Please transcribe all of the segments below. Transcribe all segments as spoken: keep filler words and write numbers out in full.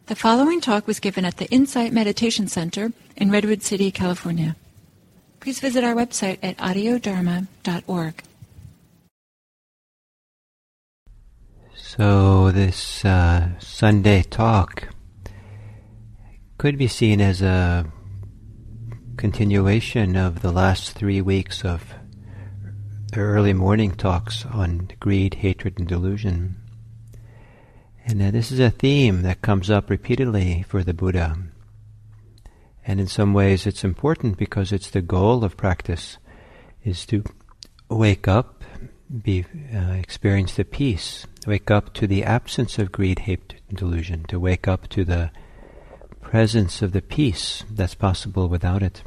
The following talk was given at the Insight Meditation Center in Redwood City, California. Please visit our website at audio dharma dot org. So this uh, Sunday talk could be seen as a continuation of the last three weeks of the early morning talks on greed, hatred, and delusion. And uh, this is a theme that comes up repeatedly for the Buddha. And in some ways it's important because it's the goal of practice, is to wake up, be uh, experience the peace, wake up to the absence of greed, hatred, and delusion, to wake up to the presence of the peace that's possible without it.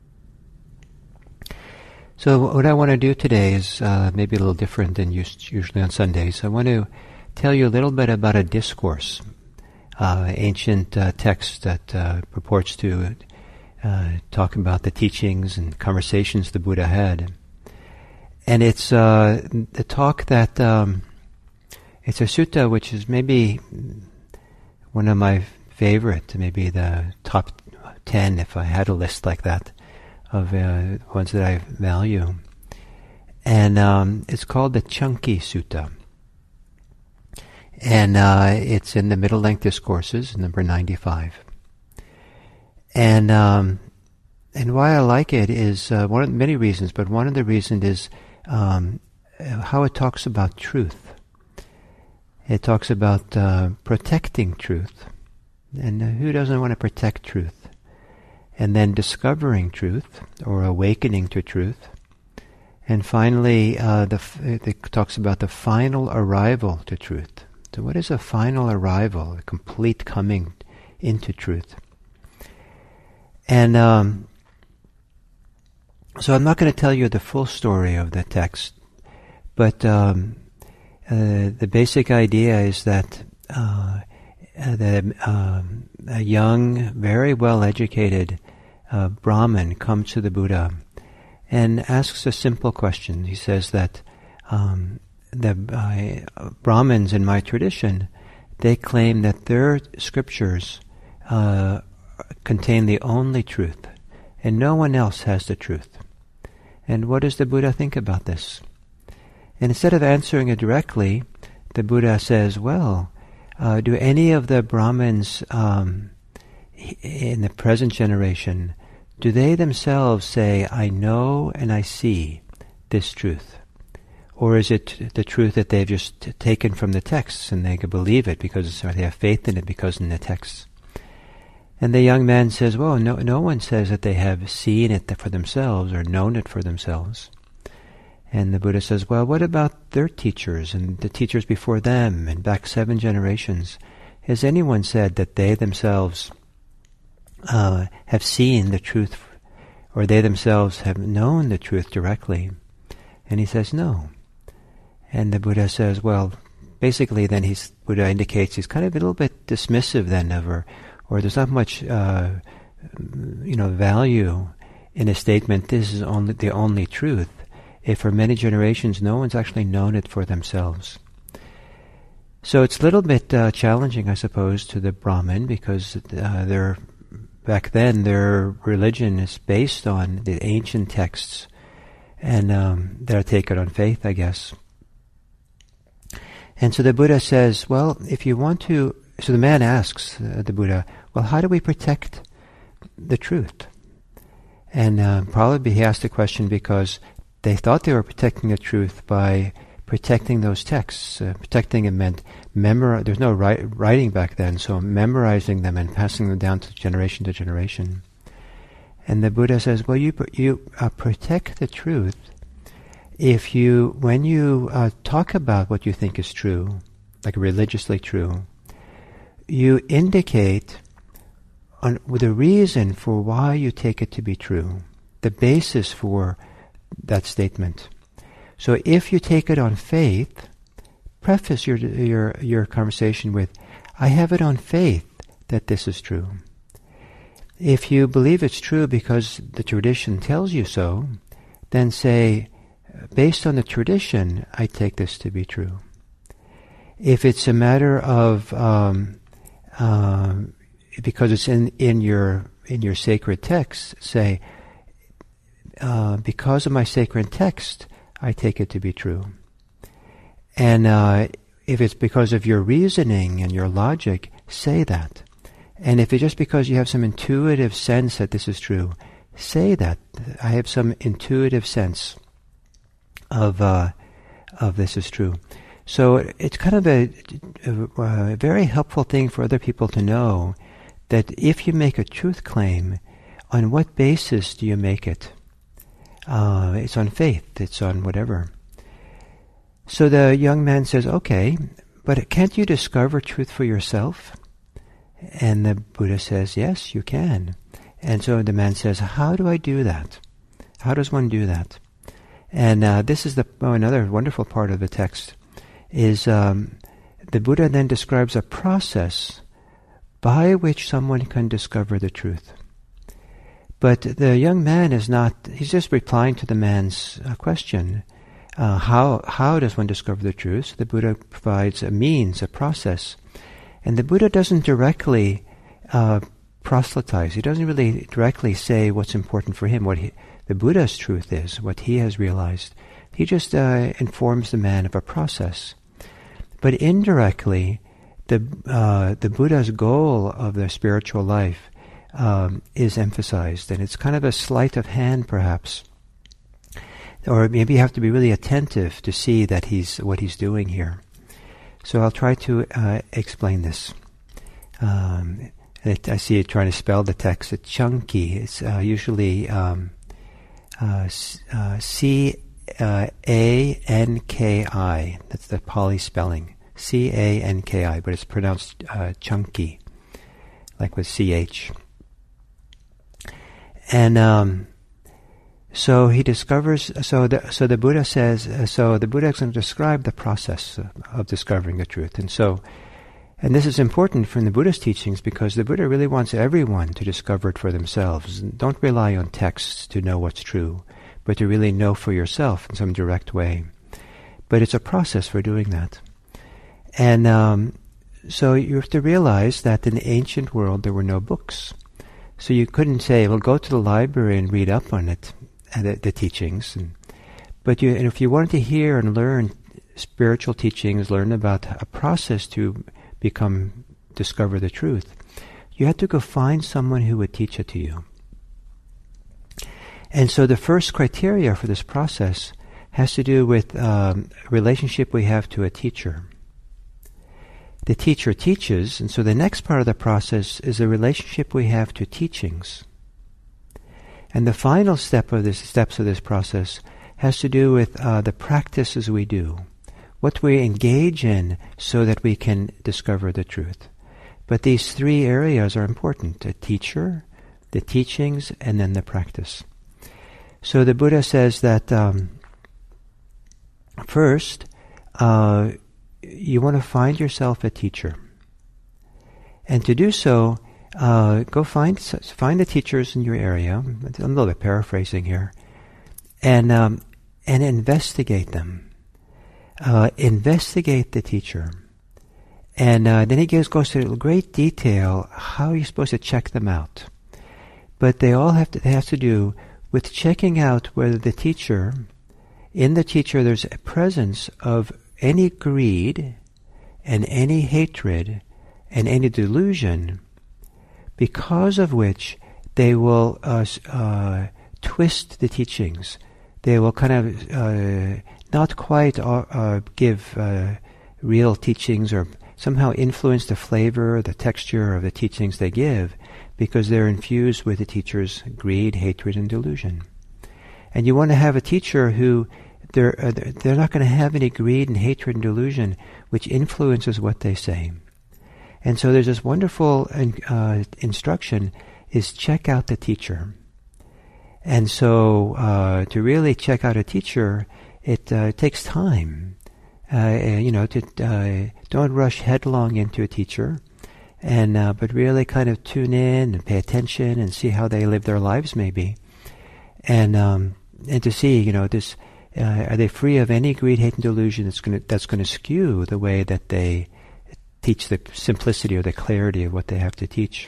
So what I want to do today is uh, maybe a little different than us- usually on Sundays. I want to tell you a little bit about a discourse, uh, ancient uh, text that uh, purports to uh, talk about the teachings and conversations the Buddha had. And it's uh, the talk that, um, it's a sutta which is maybe one of my favorite, maybe the top ten if I had a list like that, of uh, ones that I value. And um, it's called the Chunky Sutta. And uh, it's in the Middle Length Discourses, number ninety-five. And um, and why I like it is uh, one of many reasons, but one of the reasons is um, how it talks about truth. It talks about uh, protecting truth, and uh, who doesn't want to protect truth? And then discovering truth or awakening to truth, and finally, uh, the f- it talks about the final arrival to truth. So what is a final arrival, a complete coming into truth? And um, so I'm not going to tell you the full story of the text, but um, uh, the basic idea is that uh, the, um, a young, very well-educated uh, Brahmin comes to the Buddha and asks a simple question. He says that um, the uh, Brahmins in my tradition, they claim that their scriptures uh, contain the only truth, and no one else has the truth. And what does the Buddha think about this? And instead of answering it directly, the Buddha says, well, uh, do any of the Brahmins um, in the present generation, do they themselves say, I know and I see this truth? Or is it the truth that they've just t- taken from the texts and they can believe it because or they have faith in it because in the texts? And the young man says, well, no, no one says that they have seen it for themselves or known it for themselves. And the Buddha says, well, what about their teachers and the teachers before them and back seven generations? Has anyone said that they themselves uh, have seen the truth or they themselves have known the truth directly? And he says, no. And the Buddha says, well, basically then he's, Buddha indicates he's kind of a little bit dismissive then of her, or there's not much, uh, you know, value in a statement, this is only the only truth, if for many generations no one's actually known it for themselves. So it's a little bit uh, challenging, I suppose, to the Brahmin, because uh, their, back then their religion is based on the ancient texts, and um, they're taken on faith, I guess. And so the Buddha says, well, if you want to, so the man asks uh, the Buddha, well, how do we protect the truth? And uh, probably he asked the question because they thought they were protecting the truth by protecting those texts. Uh, protecting it meant memorize. There's no write, writing back then, so memorizing them and passing them down to generation to generation. And the Buddha says, well, you you uh, protect the truth if you, when you uh, talk about what you think is true, like religiously true, you indicate on the reason for why you take it to be true, the basis for that statement. So if you take it on faith, preface your your your conversation with, I have it on faith that this is true. If you believe it's true because the tradition tells you so, then say, based on the tradition, I take this to be true. If it's a matter of um, um, because it's in, in your in your sacred text, say, uh, because of my sacred text, I take it to be true. And uh, if it's because of your reasoning and your logic, say that. And if it's just because you have some intuitive sense that this is true, say that. I have some intuitive sense of uh, of this is true. So it's kind of a, a, a very helpful thing for other people to know that if you make a truth claim, on what basis do you make it? Uh, it's on faith. It's on whatever. So the young man says, okay, but can't you discover truth for yourself? And the Buddha says, yes, you can. And so the man says, how do I do that? How does one do that? And uh, this is the oh, another wonderful part of the text, is um, the Buddha then describes a process by which someone can discover the truth. But the young man is not, he's just replying to the man's uh, question. Uh, how how does one discover the truth? So the Buddha provides a means, a process. And the Buddha doesn't directly uh, proselytize. He doesn't really directly say what's important for him, what he, the Buddha's truth is, what he has realized. He just uh, informs the man of a process. But indirectly, the uh, the Buddha's goal of the spiritual life um, is emphasized, and it's kind of a sleight of hand, perhaps. Or maybe you have to be really attentive to see that he's what he's doing here. So I'll try to uh, explain this. Um, it, I see it trying to spell the text. It's chunky. It's uh, usually um, uh, uh, C A N K I. That's the Pali spelling. C A N K I, but it's pronounced uh, chunky, like with C H. And um, so he discovers. So the so the Buddha says. Uh, so the Buddha is going to describe the process of, of discovering the truth. And so, and this is important from the Buddha's teachings because the Buddha really wants everyone to discover it for themselves. Don't rely on texts to know what's true, but to really know for yourself in some direct way. But it's a process for doing that. And um, so you have to realize that in the ancient world there were no books. So you couldn't say, well, go to the library and read up on it, and the, the teachings. And, but you, and if you wanted to hear and learn spiritual teachings, learn about a process to become, discover the truth, you had to go find someone who would teach it to you. And so the first criteria for this process has to do with um, a relationship we have to a teacher. The teacher teaches, and so the next part of the process is the relationship we have to teachings. And the final step of this steps of this process has to do with uh, the practices we do, what we engage in so that we can discover the truth. But these three areas are important: the teacher, the teachings, and then the practice. So the Buddha says that um, first, uh, you want to find yourself a teacher. And to do so, uh, go find find the teachers in your area. I'm a little bit paraphrasing here. And um, and investigate them. Uh, investigate the teacher. And uh, then he gives, goes to great detail how you're supposed to check them out. But they all have to, they have to do with checking out whether the teacher, in the teacher there's a presence of any greed and any hatred and any delusion, because of which they will uh, uh, twist the teachings. They will kind of uh, not quite uh, uh, give uh, real teachings, or somehow influence the flavor, the texture of the teachings they give, because they're infused with the teacher's greed, hatred, and delusion. And you want to have a teacher who They're, uh, they're not going to have any greed and hatred and delusion which influences what they say. And so there's this wonderful uh, instruction is check out the teacher. And so uh, to really check out a teacher, it uh, takes time. Uh, you know, to uh, don't rush headlong into a teacher, and uh, but really kind of tune in and pay attention and see how they live their lives, maybe, and um, and to see, you know, this. Uh, are they free of any greed, hate, and delusion that's going to that's going to skew the way that they teach the simplicity or the clarity of what they have to teach.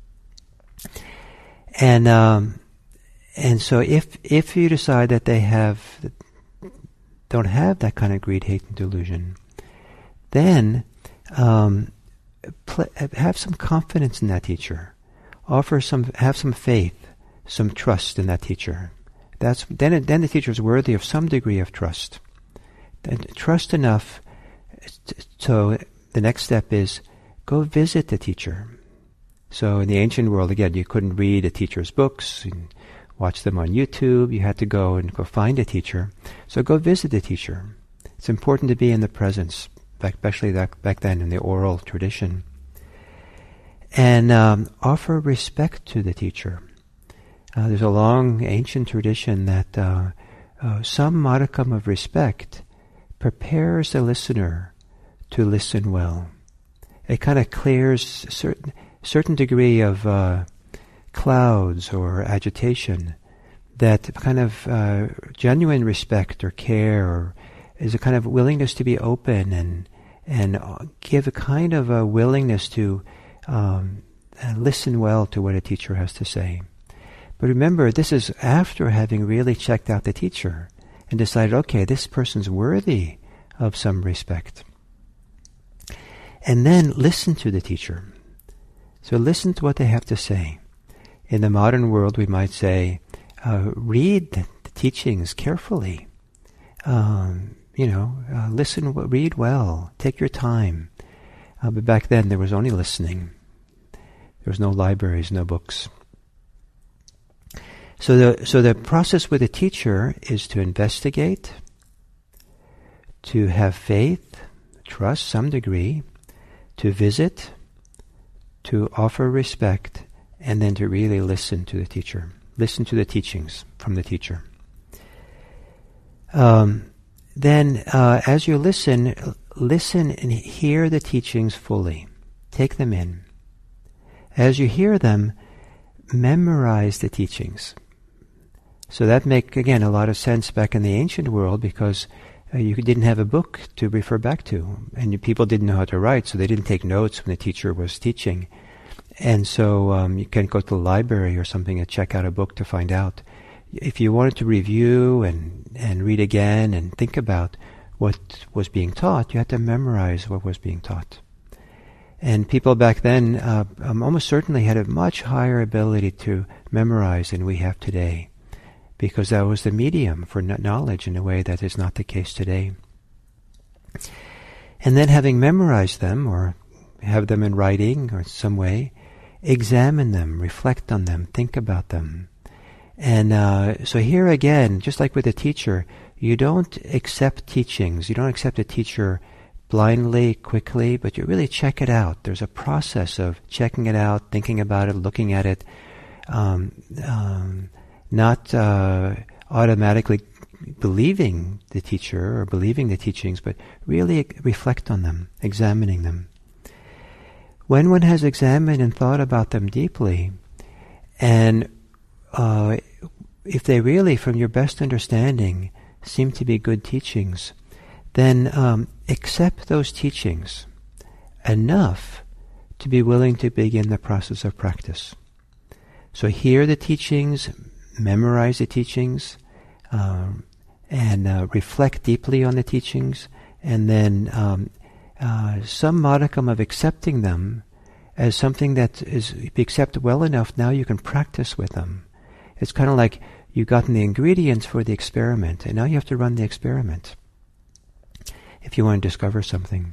And um, and so if if you decide that they have don't have that kind of greed, hate, and delusion, then um, pl- have some confidence in that teacher. Offer some, have some faith, some trust in that teacher. That's then. It, then the teacher is worthy of some degree of trust. Then trust enough. T- so the next step is go visit the teacher. So in the ancient world, again, you couldn't read a teacher's books and watch them on YouTube. You had to go and go find a teacher. So go visit the teacher. It's important to be in the presence, especially that, back then in the oral tradition. And um, offer respect to the teacher. Uh, there's a long ancient tradition that uh, uh, some modicum of respect prepares the listener to listen well. It kind of clears certain certain degree of uh, clouds or agitation. That kind of uh, genuine respect or care or is a kind of willingness to be open and and give a kind of a willingness to um, listen well to what a teacher has to say. But remember, this is after having really checked out the teacher and decided, okay, this person's worthy of some respect. And then listen to the teacher. So listen to what they have to say. In the modern world, we might say, uh, read the, the teachings carefully. Um, you know, uh, listen, read well, take your time. Uh, but back then, there was only listening. There was no libraries, no books. So the so the process with a teacher is to investigate, to have faith, trust some degree, to visit, to offer respect, and then to really listen to the teacher. Listen to the teachings from the teacher. Um, then, uh, as you listen, listen and hear the teachings fully. Take them in. As you hear them, memorize the teachings. So that make again a lot of sense back in the ancient world because uh, you didn't have a book to refer back to, and you, people didn't know how to write, so they didn't take notes when the teacher was teaching. And so um, you can't go to the library or something and check out a book to find out. If you wanted to review and, and read again and think about what was being taught, you had to memorize what was being taught. And people back then uh, um, almost certainly had a much higher ability to memorize than we have today, because that was the medium for knowledge in a way that is not the case today. And then having memorized them, or have them in writing or some way, examine them, reflect on them, think about them. And uh, so here again, just like with a teacher, you don't accept teachings. You don't accept a teacher blindly, quickly, but you really check it out. There's a process of checking it out, thinking about it, looking at it, um, um, not uh, automatically believing the teacher or believing the teachings, but really reflect on them, examining them. When one has examined and thought about them deeply, and uh, if they really, from your best understanding, seem to be good teachings, then um, accept those teachings enough to be willing to begin the process of practice. So hear the teachings, memorize the teachings, um, and uh, reflect deeply on the teachings, and then um, uh, some modicum of accepting them as something that is, if you accept well enough, now you can practice with them. It's kind of like you've gotten the ingredients for the experiment, and now you have to run the experiment if you want to discover something.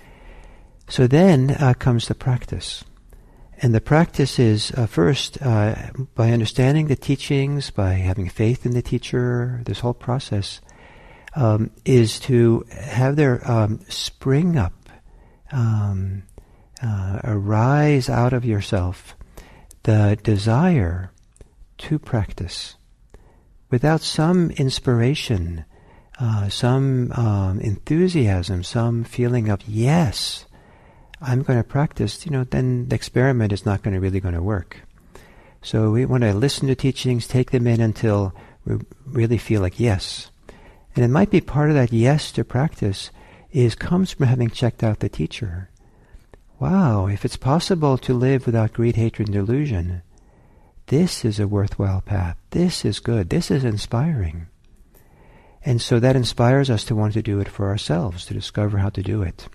So then uh, comes the practice. And the practice is uh, first, uh, by understanding the teachings, by having faith in the teacher, this whole process um, is to have there um, spring up, um, uh, arise out of yourself the desire to practice. Without some inspiration, uh, some um, enthusiasm, some feeling of, yes, I'm going to practice, you know, then the experiment is not going to really going to work. So we want to listen to teachings, take them in until we really feel like yes. And it might be part of that yes to practice is comes from having checked out the teacher. wow, if it's possible to live without greed, hatred, and delusion, this is a worthwhile path. This is good. This is inspiring. And so that inspires us to want to do it for ourselves, to discover how to do it.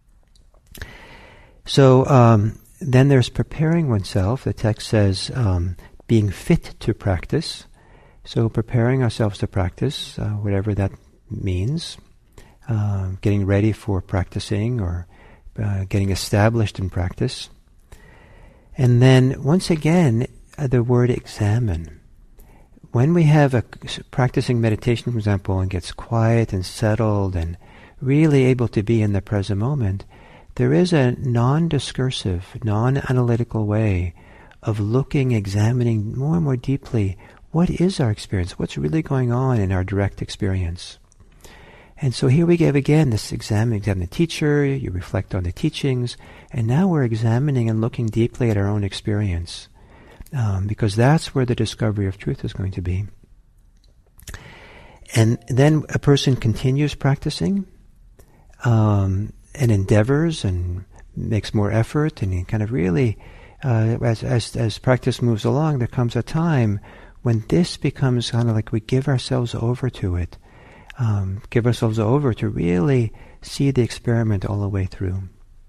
So um, then there's preparing oneself. The text says um, being fit to practice. So preparing ourselves to practice, uh, whatever that means, uh, getting ready for practicing or uh, getting established in practice. And then once again, uh, the word examine. When we have a practicing meditation, for example, and gets quiet and settled and really able to be in the present moment, there is a non-discursive, non-analytical way of looking, examining more and more deeply what is our experience, what's really going on in our direct experience. And so here we give again this exam, examine the teacher, you reflect on the teachings, and now we're examining and looking deeply at our own experience. Um, because that's where the discovery of truth is going to be. And then a person continues practicing um, and endeavors and makes more effort, and he kind of really, uh, as, as as practice moves along, there comes a time when this becomes kind of like we give ourselves over to it, um, give ourselves over to really see the experiment all the way through.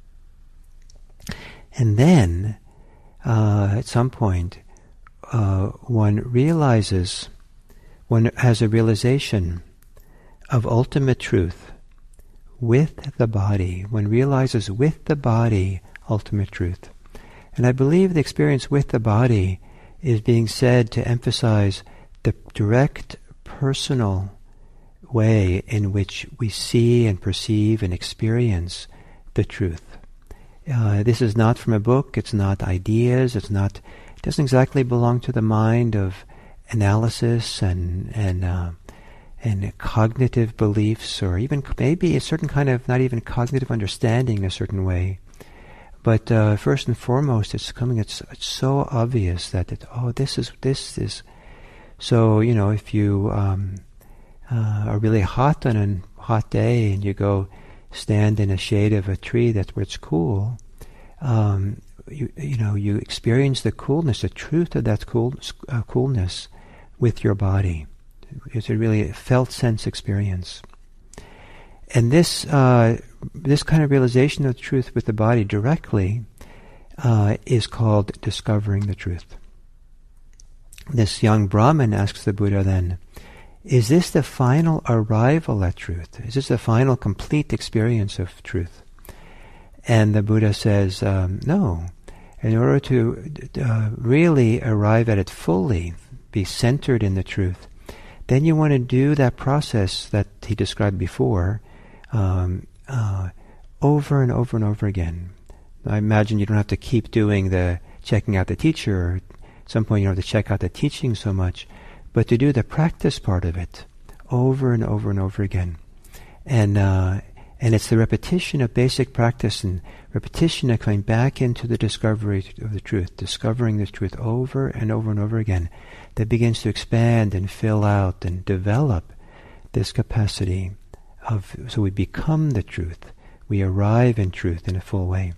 And then Uh, at some point, uh, one realizes, one has a realization of ultimate truth with the body. One realizes with the body ultimate truth. And I believe the experience with the body is being said to emphasize the direct, personal way in which we see and perceive and experience the truth. Uh, this is not from a book, it's not ideas, it's not, it doesn't exactly belong to the mind of analysis and and uh, and cognitive beliefs, or even maybe a certain kind of, not even cognitive understanding in a certain way. But uh, first and foremost, it's coming, it's, it's so obvious that, it, oh, this is, this is, so, you know, if you um, uh, are really hot on a hot day and you go stand in a shade of a tree that's where it's cool, um, you, you know, you experience the coolness, the truth of that cool, uh, coolness with your body. It's a really felt sense experience. And this uh, this kind of realization of the truth with the body directly uh, is called discovering the truth. This young Brahmin asks the Buddha then, is this the final arrival at truth? Is this the final complete experience of truth? And the Buddha says, um, no. In order to uh, really arrive at it fully, be centered in the truth, then you want to do that process that he described before, um, uh, over and over and over again. I imagine you don't have to keep doing the checking out the teacher. At some point you don't have to check out the teaching so much, but to do the practice part of it over and over and over again. And uh, and it's the repetition of basic practice and repetition of coming back into the discovery of the truth, discovering the truth over and over and over again, that begins to expand and fill out and develop this capacity of, so we become the truth. We arrive in truth in a full way.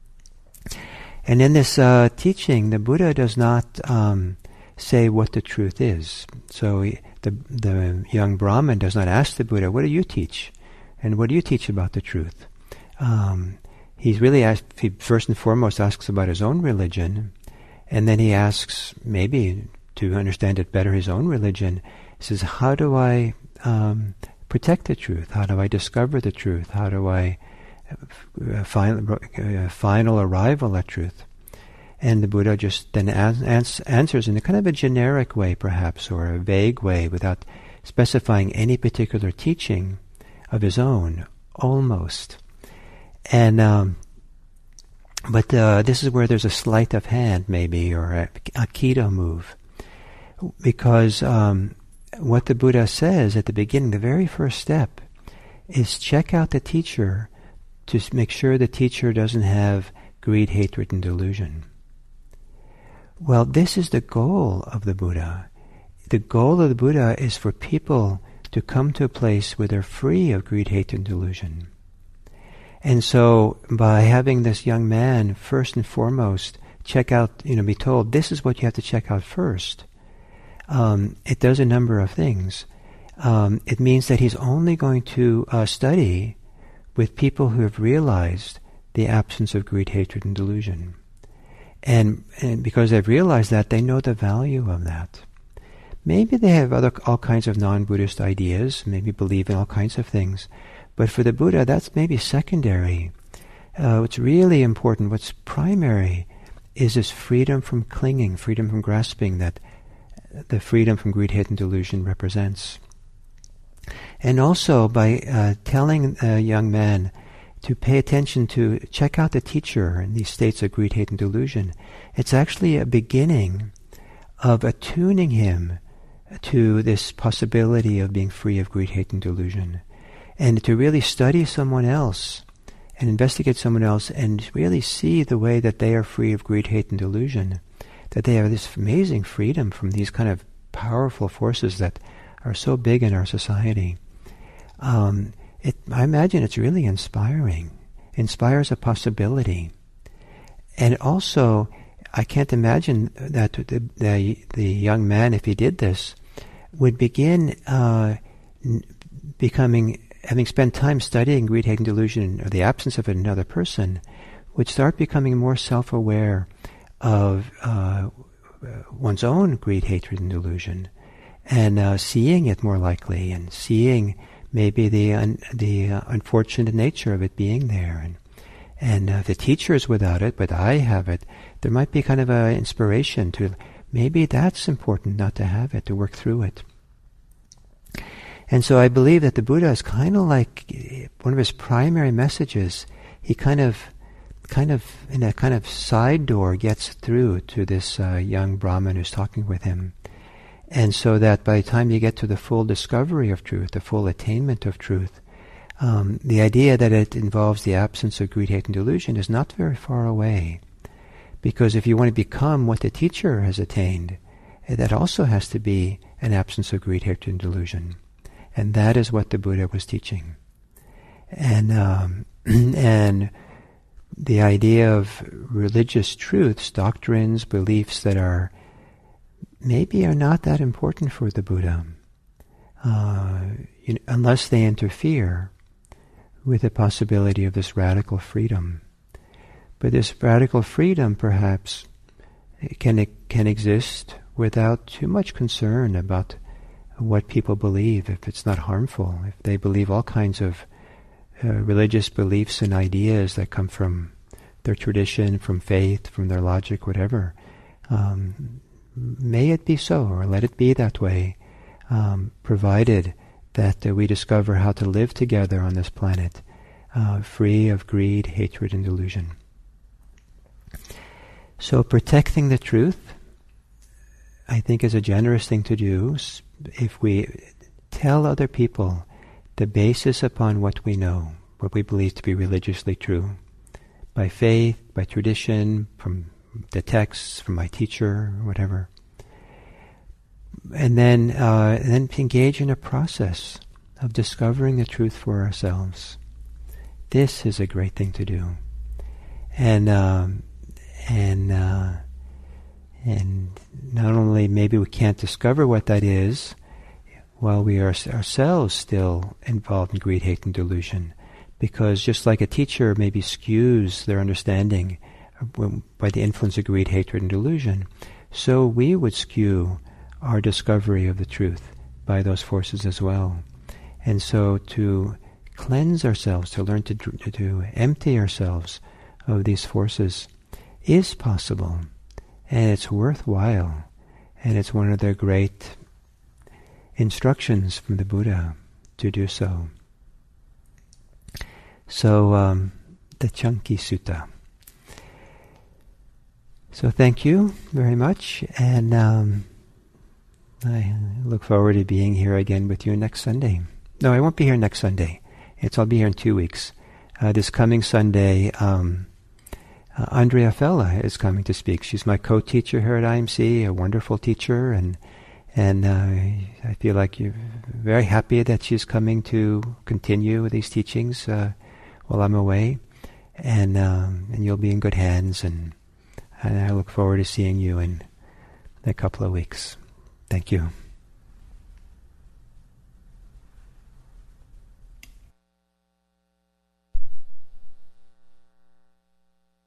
And in this uh, teaching, the Buddha does not um, say what the truth is. So he, the the young Brahmin does not ask the Buddha, what do you teach? And what do you teach about the truth? Um, he's really asked, he first and foremost asks about his own religion, and then he asks, maybe to understand it better, his own religion. He says, how do I um, protect the truth? How do I discover the truth? How do I uh, find uh, final arrival at truth? And the Buddha just then ans- ans- answers in a kind of a generic way, perhaps, or a vague way, without specifying any particular teaching of his own, almost. And um, but uh, this is where there's a sleight of hand, maybe, or a aikido move, because um, what the Buddha says at the beginning, the very first step, is check out the teacher to make sure the teacher doesn't have greed, hatred, and delusion. Well, this is the goal of the Buddha. The goal of the Buddha is for people to come to a place where they're free of greed, hate, and delusion. And so by having this young man first and foremost check out, you know, be told this is what you have to check out first, um, it does a number of things. Um, it means that he's only going to uh, study with people who have realized the absence of greed, hatred, and delusion. And, and because they've realized that, they know the value of that. Maybe they have other all kinds of non-Buddhist ideas, maybe believe in all kinds of things, but for the Buddha, that's maybe secondary. Uh, what's really important, what's primary, is this freedom from clinging, freedom from grasping that the freedom from greed, hate, and delusion represents. And also by uh, telling a young man to pay attention to, check out the teacher in these states of greed, hate, and delusion, it's actually a beginning of attuning him to this possibility of being free of greed, hate, and delusion. And to really study someone else and investigate someone else and really see the way that they are free of greed, hate, and delusion, that they have this amazing freedom from these kind of powerful forces that are so big in our society. Um, it, I imagine it's really inspiring. Inspires a possibility. And also, I can't imagine that the, the, the young man, if he did this, would begin uh, n- becoming, having spent time studying greed, hate, and delusion, or the absence of it in another person, would start becoming more self-aware of uh, one's own greed, hatred, and delusion, and uh, seeing it more likely, and seeing maybe the un- the uh, unfortunate nature of it being there, and and uh, the teacher is without it, but I have it. There might be kind of an inspiration to maybe that's important not to have it, to work through it. And so I believe that the Buddha is kind of like one of his primary messages. He kind of, kind of in a kind of side door gets through to this uh, young Brahmin who's talking with him. And so that by the time you get to the full discovery of truth, the full attainment of truth, um, the idea that it involves the absence of greed, hate, and delusion is not very far away. Because if you want to become what the teacher has attained, that also has to be an absence of greed, hatred, and delusion. And that is what the Buddha was teaching. And um, and the idea of religious truths, doctrines, beliefs that are maybe are not that important for the Buddha, uh, you know, unless they interfere with the possibility of this radical freedom. But this radical freedom, perhaps, can can exist without too much concern about what people believe, if it's not harmful, if they believe all kinds of uh, religious beliefs and ideas that come from their tradition, from faith, from their logic, whatever. Um, may it be so, or let it be that way, um, provided that uh, we discover how to live together on this planet, uh, free of greed, hatred, and delusion. So protecting the truth, I think, is a generous thing to do. If we tell other people the basis upon what we know, what we believe to be religiously true, by faith, by tradition, from the texts, from my teacher, whatever, and then uh, and then engage in a process of discovering the truth for ourselves. This is a great thing to do, and um, and uh, and not only maybe we can't discover what that is while we are ourselves still involved in greed, hate, and delusion, because just like a teacher maybe skews their understanding by the influence of greed, hatred, and delusion, so we would skew our discovery of the truth by those forces as well. And so to cleanse ourselves, to learn to, to, to empty ourselves of these forces is possible, and it's worthwhile, and it's one of the great instructions from the Buddha to do so. So, um, the Chanki Sutta. So thank you very much, and um, I look forward to being here again with you next Sunday. No, I won't be here next Sunday. It's I'll be here in two weeks. Uh, this coming Sunday, um, uh, Andrea Fella is coming to speak. She's my co-teacher here at I M C, a wonderful teacher, and and uh, I feel like you're very happy that she's coming to continue these teachings uh, while I'm away, and um, and you'll be in good hands, and, and I look forward to seeing you in a couple of weeks. Thank you.